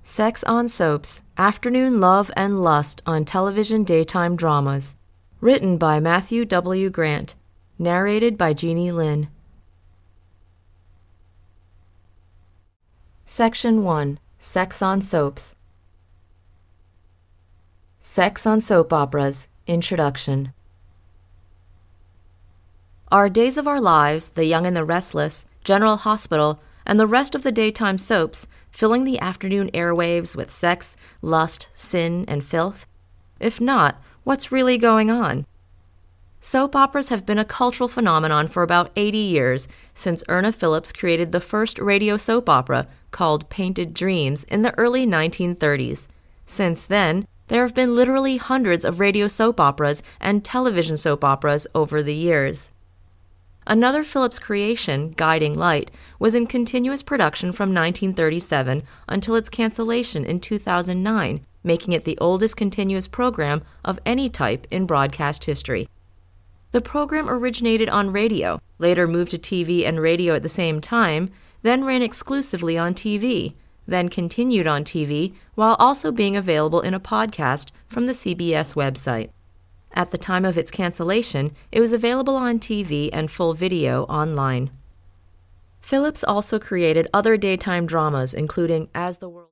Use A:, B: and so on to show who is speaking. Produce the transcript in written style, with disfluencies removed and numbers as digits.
A: Sex on Soaps, Afternoon Love and Lust on Television Daytime Dramas. Written by Matthew W. Grant. Narrated by Jeannie Lynn. Section 1. Sex on Soaps. Sex on Soap Operas. Introduction. Our Days of Our Lives, The Young and the Restless, General Hospital, and the rest of the daytime soaps, filling the afternoon airwaves with sex, lust, sin, and filth? If not, what's really going on? Soap operas have been a cultural phenomenon for about 80 years, since Irna Phillips created the first radio soap opera, called Painted Dreams, in the early 1930s. Since then, there have been literally hundreds of radio soap operas and television soap operas over the years. Another Phillips creation, Guiding Light, was in continuous production from 1937 until its cancellation in 2009, making it the oldest continuous program of any type in broadcast history. The program originated on radio, later moved to TV and radio at the same time, then ran exclusively on TV, then continued on TV while also being available in a podcast from the CBS website. At the time of its cancellation, it was available on TV and full video online. Phillips also created other daytime dramas, including As the World